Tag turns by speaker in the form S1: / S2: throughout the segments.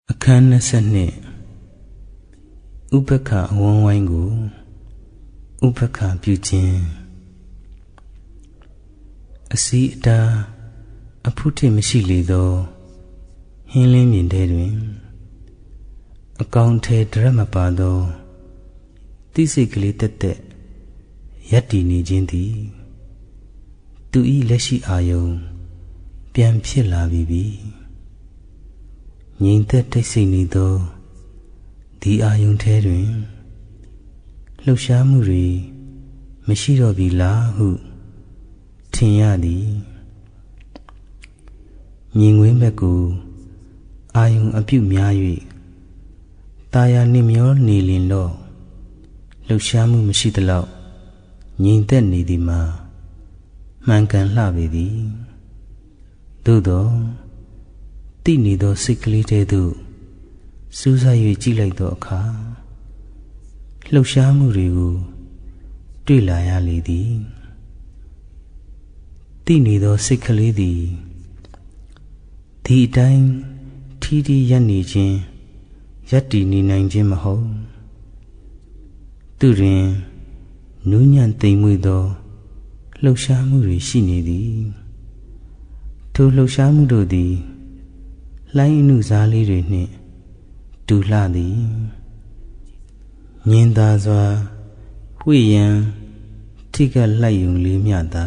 S1: အခန်း22ဥပက္ခအဝန်းဝိုင်းကိုဥပက္ခပြုခြင်းအစီအတာအဖုထစ်မရှိလေသောဟင်းလင်းမြင်ထဲတွင်အကောင်ထဲဒရမပါသောသိစိတ်ကလေးတက်တက်ရပ်တည်နေခြင်းသည်သူ၏လက်ရှိအာယုံပြန်ဖြစ်လာပြီငြိမ်သက်တိတ်ဆိတ်နေသောဒီအာယုံထဲတွင်လှုပ်ရှားမှုတွေမရှိတော့ပြီလားဟုထင်ရသည်မြင်ကွင်းဘက်ကိုအာယုံအပြုများ၍ตาယာနှင့်မျောနေလင်တော့လှုပ်ရှားမှုမရှိသလောက်ငြိမ်သက်နေသည်မှာမှန်ကန်လှပေသည်သို့သောတိနေသောစိတ်ကလေးတဲသို့စူးစိုက်၍ကြည့်လိုက်သောအခါလှုပ်ရှားမှုတွေကိုတွေ့လာရလေသည်တိနေသောစိတ်ကလေးသည်ဒီအတိုင်းထီးထီးရပ်နေခြင်းရပ်တည်နေနိုင်ခြင်းမဟုတ်သူတွင်နူးညံ့သိမ်မွေ့သောလှုပ်ရှားမှုတွေရှိနေသည်ထိုလှုပ်ရှားမှုတို့သည်လှိုင်းအနုစားလေးတွေနှင့်တူလှသည်ညင်သာစွာဝှေ့ရန်ထိကပ်လိုက်ယုံလေးမျှသာ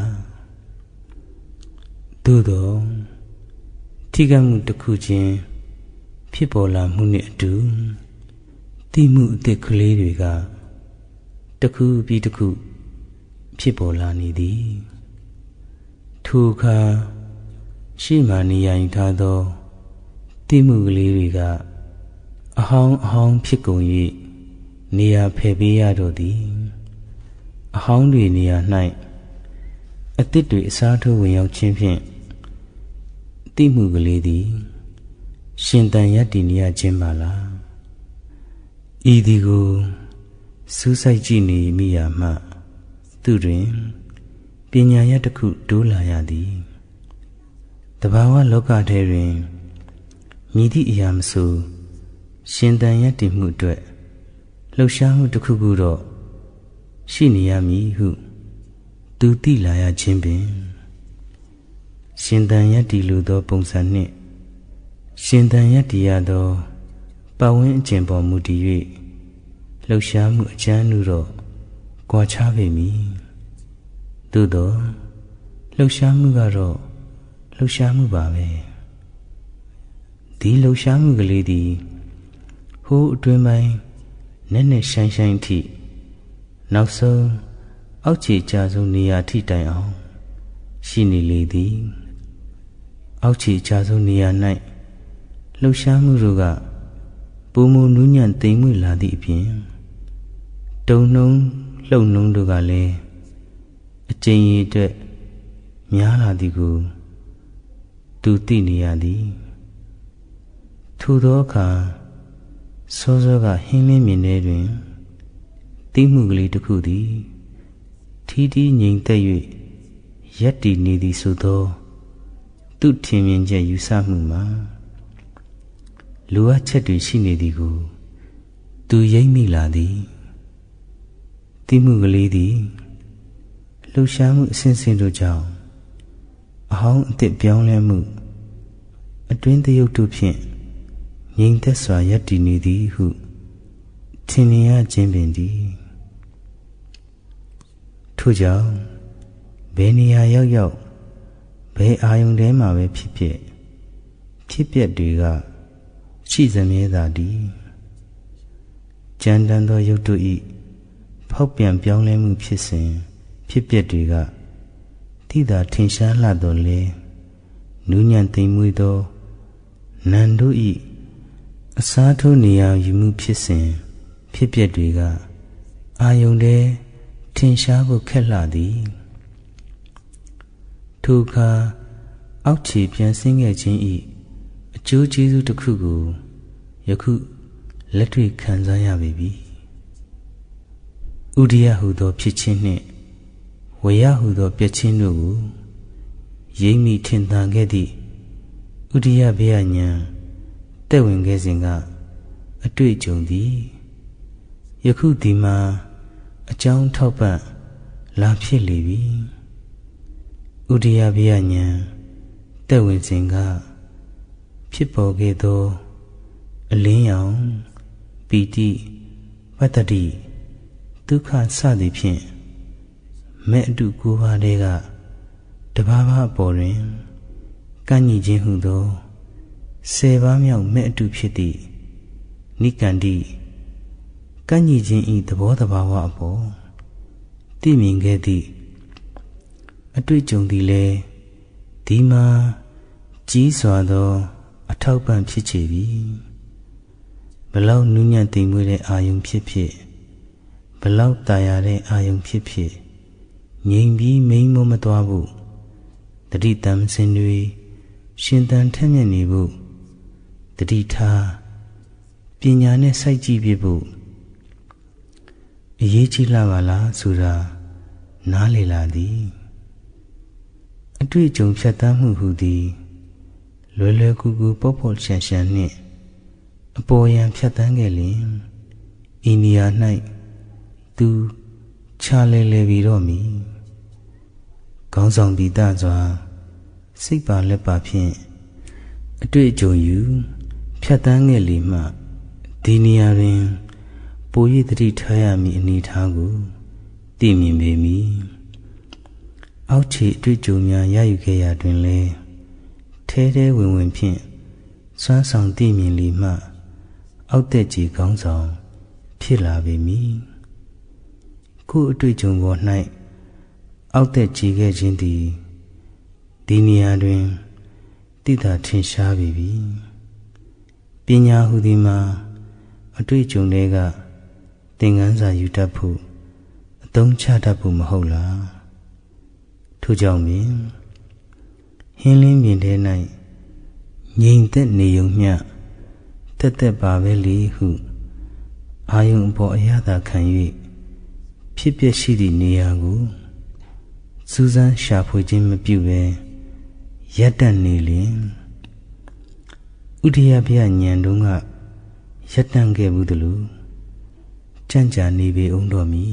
S1: သို့သောထိကပ်မှုတစ်ခုချင်းဖြစ်ပေါ်လာမှုနှင့်အတူသိမှုအသစ်ကလေးတွေကတစ်ခုပြီးတစ်ခုဖြစ်ပေါ်လာနေသည်ထိုအခါရှေ့မှနေရာယူထားသောသိမှုကလေးတွေကအဟောင်းဖြစ်ကုန်၍နေရာဖယ်ပေးရတော့သည်အဟောင်းတွေနေရာ၌အသစ်တွေအစားထိုးဝင်ရောက်ခြင်းဖြင့်သိမှုကလေးသည်ရှင်သန်ရပ်တည်နေရခြင်းပါလားဤသည်ကိုစူးစိုက်ကြည့်နေမိရာမှသူတွင်ပညာရတစ်ခုတိုးလာရသည်တဘာဝလောကထဲတွင်မြည်သည့်အရာမဆိုရှင်သန်ရပ်တည်မှုအတွက်လှုပ်ရှားမှုတစ်ခုခုတော့ရှိနေရမည်ဟုသူသိလာရခြင်းပင်ရှင်သန်ရပ်တည်လိုသောပုံစံနှင့်ရှင်သန်ရပ်တည်ရသောပတ်ဝန်းကျင်ပေါ်မူတည်၍လှုပ်ရှားမှုအကျဉ်းနုတော့ကွာခြားပေမည်သို့သောလှုပ်ရှားမှုကတော့လှုပ်ရှားမှုပါပဲဒီလှုပ်ရှားမှုကလေးသည်ဟိုးအတွင်းပိုင်းနဲ့ရှိုင်းထိနောက်ဆုံးအောက်ခြေကျဆုံးနေရာထိတိုင်အောင်ရှိနေလေသည်အောက်ခြေကျဆုံးနေရာ၌လှုပ်ရှားမှုတို့ကပုံမနူးညံ့သိမ်မွေ့လာသည့်အပြင်တုံနှုံလှုပ်နှုံတို့ကလည်းအကျဉ်းရည်အတွက်များလာသည်ကိုသူသိနေရသည်ထိုသောအခါစောစောကဟင်းလင်းမြင်ထဲတွင်သိမှုကလေးတစ်ခုသည်ထီးထီးငြိမ်သက်၍ရပ်တည်နေသည်ဆိုသောသူထင်မြင်ချက်ယူဆမှုမှာလိုအပ်ချက်တွေရှိနေသည်ကိုသူရိပ်မိလာသည်သိမှုကလေးသည်လှုပ်ရှားမှုအစဉ်စဉ်တို့ကြောင့်အဟောင်းအသစ်ပြောင်းလဲမှုအတွင်းသရုပ်တို့ဖြင့်ငြိမ်သက်စွာရပ်တည်နေသည်ဟုထင်မြင်ရခြင်းပင်သည်ထို့ကြောင့်ဘယ်နေရာရောက်ဘယ်အာယုန်ထဲမှာပဲဖြစ်ပျက်တွေကရှိစမြဲသာသည်ကြမ်းတမ်းသောရုပ်တို့၏ဖောက်ပြန်ပြောင်းလဲမှုဖြစ်စဉ်ဖြစ်ပျက်တွေကသိသာထင်ရှားလှတော်လဲနူးညံ့သိမ်မွေ့သောနံတို့၏အစားထိုးနေရာယူမှုဖြစ်စဉ်ဖြစ်ပျက်တွေကအာယုန်ထဲထင်ရှားဖို့ခက်လှသည်ထိုအခါအောက်ခြေပြန်ဆင်းခဲ့ခြင်း၏အကျိုးကျေးဇူးတစ်ခုကိုယခုလက်တွေ့ခံစားရပေပြီဥဒိယဟုသောဖြစ်ခြင်းနှင့်ဝေယဟုသောပြည့်ခြင်းတို့ကိုရိပ်မိထင်သန်ခဲ့သည့်ဥဒိယဘေယဉာဏ်တဲ့ဝင်ခဲ့စဉ်ကအတွေ့အကြုံသည်ယခုဒီမှာအကြောင်းထောက်ပံ့လာဖြစ်လေပြီဥဒိယဗျာဉာဏ်တဲ့ဝင်စဉ်ကဖြစ်ပေါ်ခဲ့သောအလင်းရောင်ပီတိပတ္တိဒုက္ခစသည်ဖြင့်မဲ့အတုကိုးပါးတဲကတပါးပါးအပေါ်တွင်ကန့်ညီခြင်းဟုသော10ပါးမြောက်မဲ့အတုဖြစ်သည့်နိကန္တိကန့်ညီခြင်းဤသဘောတဘာဝအပေါ်သိမြင်ခဲ့သည့်အတွေ့အကြုံသည်လည်းဒီမှာကြီးစွာသောအထောက်ပံ့ဖြစ်ချေပြီဘလောက်နူးညံ့သိမ်မွေ့တဲ့အာယုံဖြစ်ဖြစ်ဘလောက်တာယာတဲ့အာယုံဖြစ်ဖြစ်ငြိမ်ပြီးမိန်မမသွားဖို့တတိတမ်းစင်တွေရှင်သန်ထက်မြက်နေဖို့တတိထားပညာနဲ့စိုက်ကြည့်ပြဖို့အရေးကြီးလာပါလားဆိုတာနားလေလာသည်အတွေ့အကြုံဖြတ်သန်းမှုဟူသည်လွယ်လွယ်ကူကူပေါ့ပေါ့ရှန်ရှန်နှင့်အပေါ်ယံဖြတ်သန်းခဲ့လျင်ဤနေရာ၌သူခြားလဲလဲပြီးတော့မည်ခေါင်းဆောင်ပြီးသားစွာစိတ်ပါလက်ပါဖြင့်အတွေ့အကြုံယူဖြတ်သန်းခဲ့လေမှဒီနေရာတွင်ပို၍သတိထားရမည်အနေထားကိုသိမြင်ပေမည်အောက်ခြေအတွေ့အကြုံများရယူခဲ့ရာတွင်လည်းထဲထဲဝင်ဝင်ဖြင့်စွမ်းဆောင်သိမြင်လေမှအောက်သက်ကြီးခေါင်းဆောင်ဖြစ်လာပေမည်ခုအတွေ့အကြုံပေါ်၌အောက်သက်ကြီးခဲ့ခြင်းသည်ဒီနေရာတွင်သိသာထင်ရှားပေပြီပညာဟူသည်မှာအတွေ့အကြုံတွေကသင်ခန်းစာယူတတ်ဖို့အသုံးချတတ်ဖို့မဟုတ်လားထို့ကြောင့်ပင်ဟင်းလင်းပြင်ထဲ၌ငြိမ်သက်နေုံမျှတက်တက်ပါပဲလေဟုအာယုံအပေါ်အရသာခံ၍ဖြစ်ပျက်ရှိသည့်နေရာကိုစူးစမ်းရှာဖွေခြင်းမပြုဘဲရပ်တန့်နေလျင်ဥဒိယဗျာဉာဏ်တုန်းကရပ်တန့်ခဲ့ဘူးသလိုကြံ့ကြာနေပေအောင်တော်မူ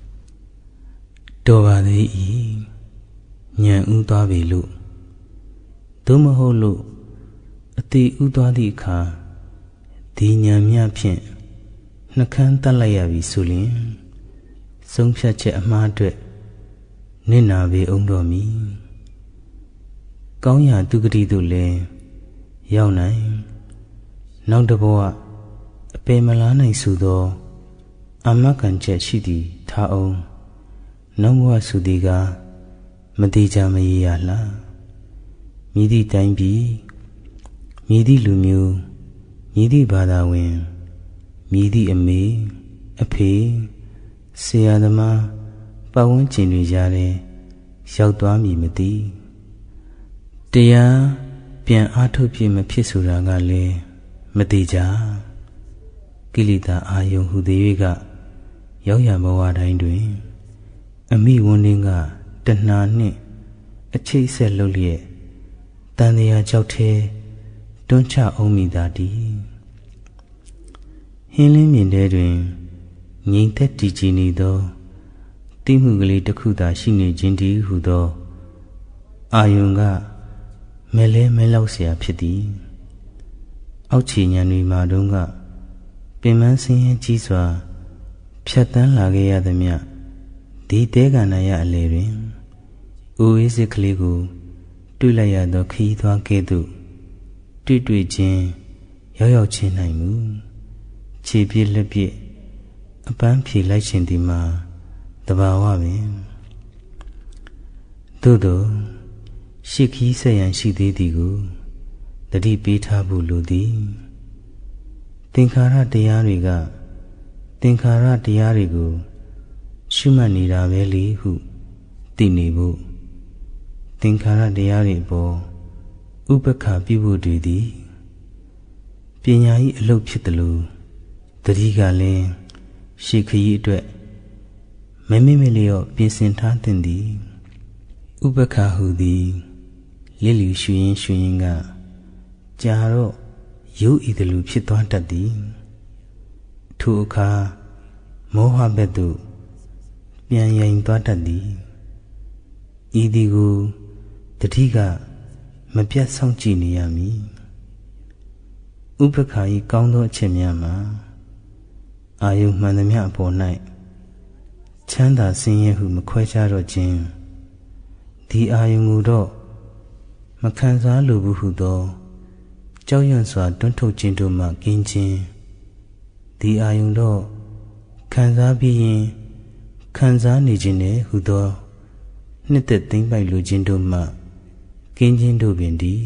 S1: တော်ပါသေး၏ဉာဏ်ဥသွားပြီလို့သို့မဟုတ်လို့အတိဥသွားသည့်အခါဒီဉာဏ်များဖြင့်နှကန်းတက်လိုက်ရပြီဆိုလျှင်ဆုံးဖြတ်ချက်အမှားအတွက်နစ်နာပေအောင်တော်မူကောင်းရာသူဂတိတို့လည်းရောက်နိုင်နောက်တစ်ဘဝအပေမလားနိုင်ဆိုသောအာမခံချက်ရှိသည်ထားအောင်နောက်ဘဝဆိုသည်ကမတိကြမရရလားမြည်သည့်တိုင်းပြည်မြည်သည့်လူမျိုးမြည်သည့်ဘာသာဝင်မြည်သည့်အမေအဖေဆရာသမားပတ်ဝန်းကျင်တွေကြားထဲရောက်သွားမည်မသိတရားပြန်အားထုတ်ပြမဖြစ်ဆိုတာကလည်းမတိကြကိလေသာအာယုံဟူသည်၍ကရောက်ရဘဝတိုင်းတွင်အမိဝန်းင်းကတဏှာနှင့်အချိတ်ဆက်လုပ်လျက်တန်တရားကြောက်ထဲတွန်းချအောင်မိသာတည်းဟင်းလင်းမြင်ထဲတွင်ငြိမ်သက်တည်ကြည်နေသောတိမှုကလေးတစ်ခုသာရှိနေခြင်းတည်းဟုသောအာယုံကမဲလဲမဲလောက်เสียဖြစ်သည်အောက်ခြေဉာဏ်တွေမှာတုန်းကပင်မဆင်းရဲကြီးစွာဖြတ်တန်းလာခဲ့ရသမျှဒီတဲကနာရအလေတွင်အိုအေးစစ်ကလေးကိုတွေ့လိုက်ရသောခရီးသွားကဲ့သို့တွေ့ချင်းရောက်ချင်းနိုင်မူခြေပြည့်လက်ပြည့်အပန်းဖြေလိုက်ခြင်းဒီမှာတဘာဝပင်သို့သောရှစ်ခီးဆက်ရန်ရှိသေးသည်ကိုတတိပေးထားဖို့လိုသည်သင်္ခါရတရားတွေကသင်္ခါရတရားတွေကိုရှုမှတ်နေတာပဲလေဟုသိနေဖို့သင်္ခါရတရားတွေပေါ်ဥပက္ခပြုဖို့တွေသည်ပညာ၏အလုပ်ဖြစ်တယ်လို့တတိကလည်းရှေခရီးအတွက်မမေ့မလျော့ပြင်ဆင်ထားသင့်သည်ဥပက္ခဟုသည်လစ်လျူရှုရင်ကကြာတော့ရုပ်ဤတလူဖြစ်သွားတတ်သည်ထိုအခါမောဟဘက်သို့ပြန်ရင်သွားတတ်သည်ဤသည်ကိုတတိကမပြတ်ဆောင်ကြည့်နေရမည်ဥပ္ပခာ၏ကောင်းသောအချက်များမှာအာယုမှန်သမျှအပေါ်၌ချမ်းသာဆင်းရဲဟုမခွဲခြားတော့ခြင်းဒီအာယုကိုတော့မခံစားလိုဘူးဟုသောကြောက်ရွံ့စွာတွန်းထုတ်ခြင်းတို့မှကင်းခြင်းဒီအာယုတော့ခံစားပြီးရင်ခံစားနေခြင်းနဲ့ဟုသောနှစ်သက်သိမ့်ပိုက်လိုခြင်းတို့မှကင်းခြင်းတို့ပင်ဒီ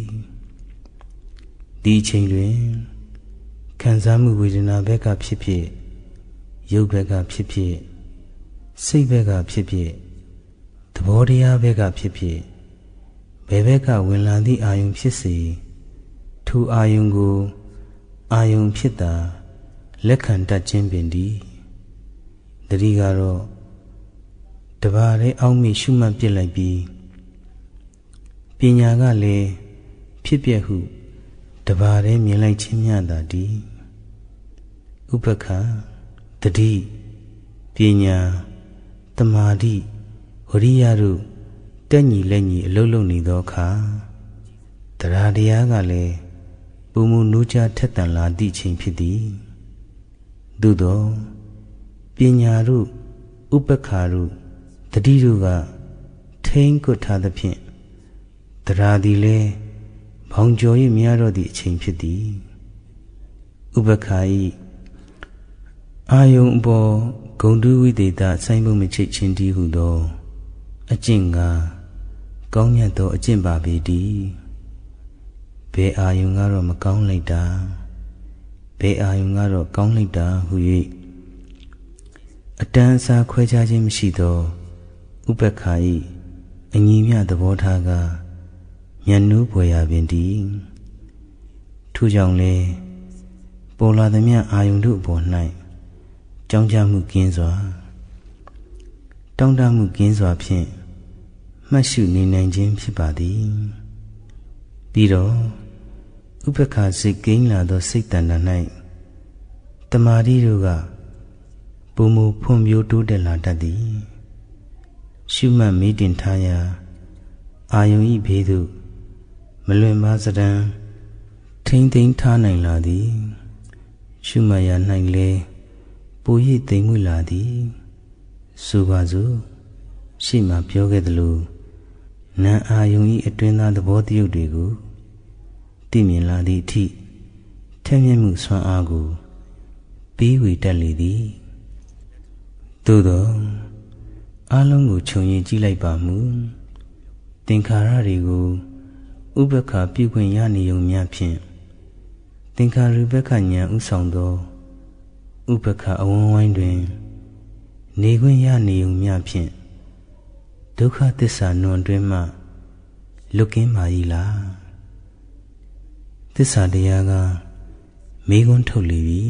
S1: ချိန်တွင်ခံစားမှုဝေဒနာဘက်ကဖြစ်ဖြစ်ရုပ်ဘက်ကဖြစ်ဖြစ်စိတ်ဘက်ကဖြစ်ဖြစ်သဘောတရားဘက်ကဖြစ်ဖြစ်ဘယ်ဘက်ကဝင်လာသည့်အာယုံဖြစ်စေထိုအာယုံကိုအာယုံဖြစ်တာလက်ခံတတ်ခြင်းပင်ဒီတတိကတော့တပါးလေးအောက်မိရှုမှတ်ပြစ်လိုက်ပြီးပညာကလည်းဖြစ်ပျက်ဟုတပါးလေးမြင်လိုက်ခြင်းများသာဒီဥပ္ပခာတတိပညာတမာတိဝရိယတို့တက်ညီလက်ညီအလုံးလုံးနေသောအခါတရားတရားကလည်းပုံမူနူးခြားထက်သန်လာသည့်ချိန်ဖြစ်သည်သို့သောပညာတို့ဥပ္ပခာတို့တတိတို့ကထိန်ကွထားသဖြင့်တရားသည်လည်းဘောင်ကျော်၍မရတော့သည့်အချိန်ဖြစ်သည်ဥပ္ပခာ၏အာယုံအပေါ်ဂုံတုဝိသေသဆိုင်ပုံမချိတ်ခြင်းတည်းဟုသောအကျင့်ကကောင်းမြတ်သောအကျင့်ပါပေတည်းဘယ်အာယုံကတော့မကောင်းလိုက်တာဘယ်အာယုံကတော့ကောင်းလိုက်တာဟု၍အတန်းအစားခွဲခြားခြင်းမရှိသောဥပ္ပခာ၏အညီမျှသဘောထားကမျက်နှိုးဖွယ်ရာပင်တည်းထို့ကြောင့်လေပေါ်လာသည်မြအာယုံတို့အပေါ်၌ကြောင်းကြမှုကင်းစွာတောင့်တမှုကင်းစွာဖြင့်မှတ်ရှုနေနိုင်ခြင်းဖြစ်ပါသည်ပြီးတော့ဥပ္ပခာစိတ်ကိန်းလာသောစိတ်တဏ္ဍာ၌တမာတိတို့ကပုံမူဖွံ့ဖြိုးတိုးတက်လာတတ်သည်ရှုမှတ်မိတင်ထားရာအာယုံဤဘေးသို့မလွင်ပါစတံထိမ့်သိမ်းထားနိုင်လာသည်ရှုမှတ်ရာ၌လဲပူရည်သိမ်မွေ့လာသည်ဆိုပါစို့ရှေ့မှာပြောခဲ့သလိုနာအာယုံဤအတွင်းသားသဘောတရုပ်တွေကိုသိမြင်လာသည့်အထိထက်မြက်မှုဆွမ်းအားကိုပြီးဝေတတ်လေသည်သို့သောအလုံးကိုခြုံရင်ကြည့်လိုက်ပါမူသင်္ခါရတွေကိုဥပ္ပခာပြုခွင့်ရနေုံများဖြင့်သင်္ခါရုပ္ပခဉာဏ်ဥဆောင်သောဥပ္ပခာအဝန်းဝိုင်းတွင်နေခွင့်ရနေုံများဖြင့်ဒုက္ခသစ္စာနွန်တွင်မှလွတ်ကင်းပါ၏လားသစ္စာတရားကမေးခွန်းထုတ်လေပြီ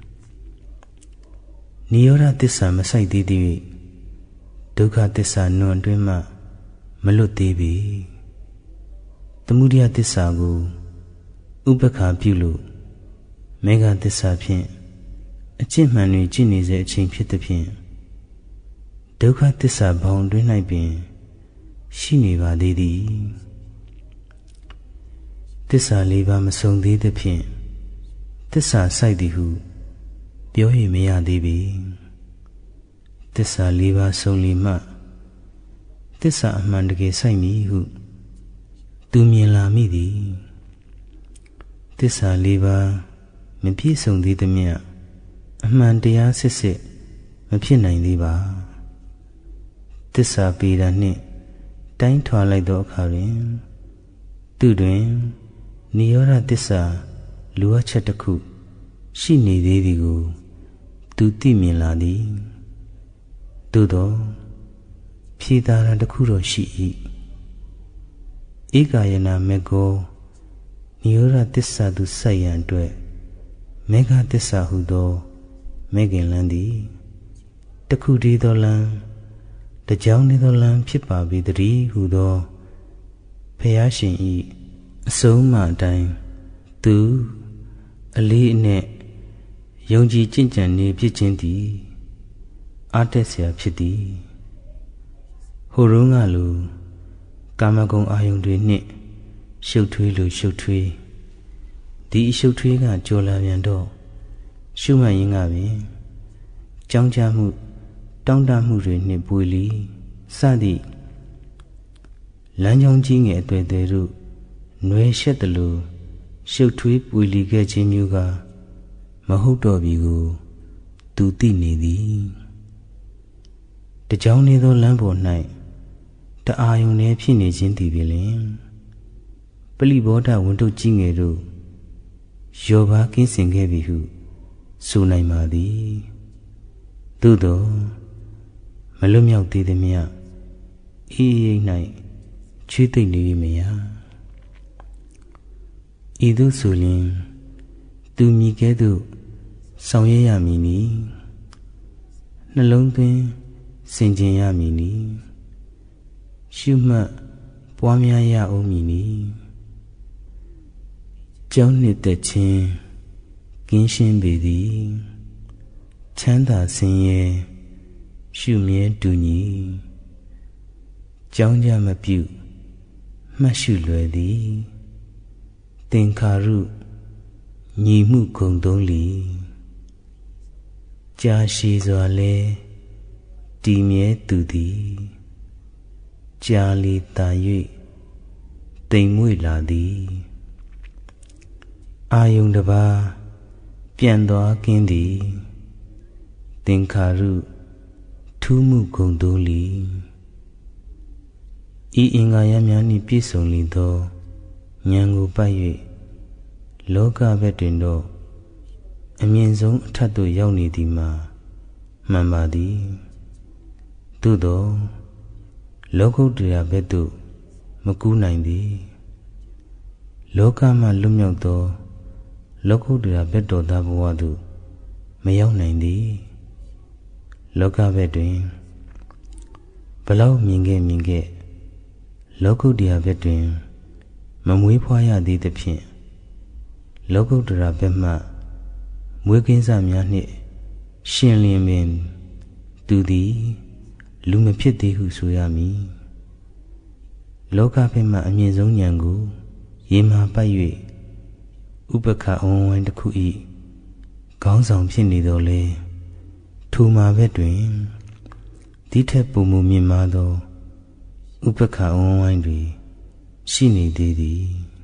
S1: နိရောဓသစ္စာမဆိုင်သေးသည်ဒုက္ခသစ္စာနွန်တွင်မှမလွတ်သေးပြီသမုဒယသစ္စာကိုဥပ္ပခာပြုလို့မေဃသစ္စာဖြင့်အကျင့်မှန်တွင်ကျင့်နေစေအချိန်ဖြစ်သည်ဖြင့်ဒုက္ခသစ္စာဘောင်တွင်၌ပင်ရှိနေပါသေးသည်သစ္စာလေးပါးမစုံသေးသဖြင့်သစ္စာဆိုင်သည်ဟုပြော၍မရသေးပေသစ္စာလေးပါးစုံလီမှသစ္စာအမှန်တကယ်ဆိုင်မည်ဟုသူမြင်လာမိသည်သစ္စာလေးပါးမပြည့်စုံသေးသမျှအမှန်တရားစစ်စစ်မဖြစ်နိုင်သေးပါသစ္စာပေတာနှင့်တိုင်းထွာလိုက်သောအခါတွင်သူတွင်နိရောဓသစ္စာလိုအပ်ချက်တစ်ခုရှိနေသေးသည်ကိုသူသိမြင်လာသည်သို့သောဖြေသာရတစ်ခုတော့ရှိ၏ဧကာယနာမေကောနိရောဓသစ္စာသူစိုက်ရန်အတွက်မေဃသစ္စာဟုသောမေခင်လန်းသည်တခုတည်းသောလန်းတကြောင်နေသောလမ်းဖြစ်ပါပေတည်းဟုသောဘုရားရှင်၏အဆုံးအမအတိုင်းသူအလေးအနက်ယုံကြည်ကျင့်ကြံနေဖြစ်ခြင်းသည်အားတက်เสียဖြစ်သည်ဟိုတုန်းကလိုကာမဂုဏ်အာယုန်တွေနှင့်ရှုပ်ထွေးလိုရှုပ်ထွေးဒီအရှုပ်ထွေးကကြော်လာပြန်တော့ရှုမှတ်ရင်းကပင်ကြောင်းကြမှုတောင့်တမှုတွေနှင့်ပွေလီစသည့်လမ်းကြောင်းကြီးငယ်အတွေ့အကြုံတို့နွယ်ရှက်သလိုရှုပ်ထွေးပွေလီခဲ့ခြင်းမျိုးကမဟုတ်တော့ပြီကိုသူသိနေသည်တကြောင်နေသောလမ်းပေါ်၌တအာယုန်နဲ့ဖြစ်နေခြင်းသည်ပင်လျှင်ပလိဘောဓဝန်တုတ်ကြီးငယ်တို့ရောပါကင်းစင်ခဲ့ပြီဟုဆိုနိုင်ပါသည်သို့သောမလွတ်မြောက်သေးသည်မြတ်အေးအေး၌ချွေးသိမ့်နေပြီမယားဤသို့ဆိုလျှင်သူမြည်ကဲ့သို့ဆောင်ရွက်ရမည်နီနှလုံးသွင်းဆင်ခြင်ရမည်နီရှုမှတ်ပွားများရအောင်မည်နီကြောင်းနှစ်သက်ခြင်းကင်းရှင်းပေသည်ချမ်းသာဆင်းရဲရှုမြဲတူညီကြောင်းကြမပြုမှတ်ရှုလွယ်သည်သင်္ခါရုညီမှုဂုံသုံးလီကြာရှည်စွာလဲတည်မြဲသူသည်ကြာလီတာ၍တိမ်မွေ့လာသည်အာယုန်တစ်ပါးပြန်သွားကင်းသည်သင်္ခါရုထူးမှုဂုံသုံးလီဤအင်္ဂါရများနှင့်ပြည့်စုံလီသောဉာဏ်ကိုပတ်၍လောကဘက်တွင်တော့အမြင့်ဆုံးအထက်သို့ရောက်နေသည်မှာမှန်ပါသည်သို့သောလောကုတ္တရာဘက်သို့မကူးနိုင်သည်လောကမှလွတ်မြောက်သောလောကုတ္တရာဘက်တော်သားဘဝသို့မရောက်နိုင်သည်လောကဘက်တွင်ဘလောက်မြင်ခဲ့လောကုတ္တရာဘက်တွင်မမွေးဖွားရသည်သဖြင့်လောကုတ္တရာဘက်မှမွေးကင်းစများနှင့်ရှင်လျင်ပင်သူသည်လူမဖြစ်သေးဟုဆိုရမည်လောကဘက်မှအမြင့်ဆုံးဉာဏ်ကိုရေမာပတ်၍ဥပက္ခအဝန်းဝိုင်းတစ်ခု၏ခေါင်းဆောင်ဖြစ်နေတော်လဲထိုမှာဘက်တွင်ဒီထက်ပိုမိုမြင့်မားသောဥပက္ခအဝန်းဝိုင်းတွေရှိနေသေးသည်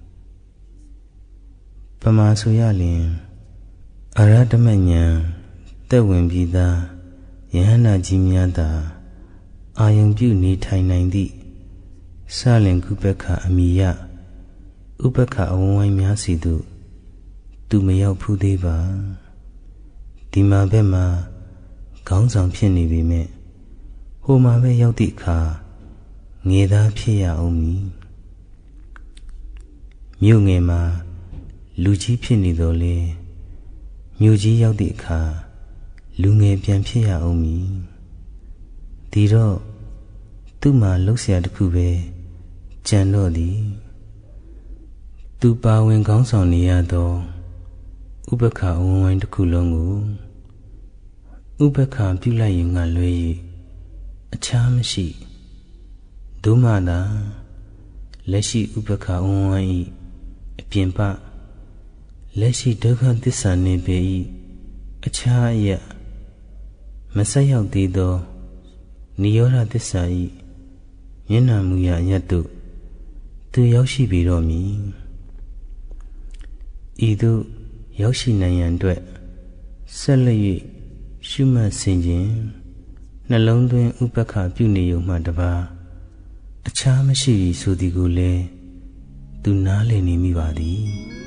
S1: ပမာဆိုရလျင်အရဟတမဉာဏ်သက်ဝင်ပြီးသားယဟန္တာကြီးများသာအာယုံပြုနေထိုင်နိုင်သည့်စလင်ကုပက္ခအမိယဥပက္ခအဝန်းဝိုင်းများစီသို့သူမရောက်ဖူးသေးပါဒီမှာဘက်မှာခေါင်းဆောင်ဖြစ်နေပေမဲ့ဟိုမှာပဲရောက်သည့်အခါငယ်သားဖြစ်ရအောင်မည်မြို့ငယ်မှာလူကြီးဖြစ်နေတော်လဲမြို့ကြီးရောက်သည့်အခါလူငယ်ပြန်ဖြစ်ရအောင်မည်ဒီတော့သူ့မှာလှုပ်ရှားတစ်ခုပဲကြံတော့သည်သူပါဝင်ခေါင်းဆောင်နေရသောဥပက္ခအဝန်းဝိုင်းတစ်ခုလုံးကိုဥပက္ခပြုလိုက်ရင်ကလွဲ၍အခြားမရှိဒုမှသာလက်ရှိဥပက္ခအဝန်းဝိုင်း၏အပြင်ပလက်ရှိဒုက္ခသစ္စာနေပေ၏အခြားအရာမဆက်ရောက်သေးသောနိရောဓသစ္စာ၏မျက်နှာမူရာအရတ်သို့သူရောက်ရှိပြီတော့မည်ဤသို့ရောက်ရှိနိုင်ရန်အတွက်ဆက်လက်၍ရှုမှတ်ဆင်ခြင်းနှလုံးသွင်းဥပက္ခပြုနေုံမှတပါးအခြားမရှိဆိုသည်ကိုလည်းသူနားလည်နေမိပါသည်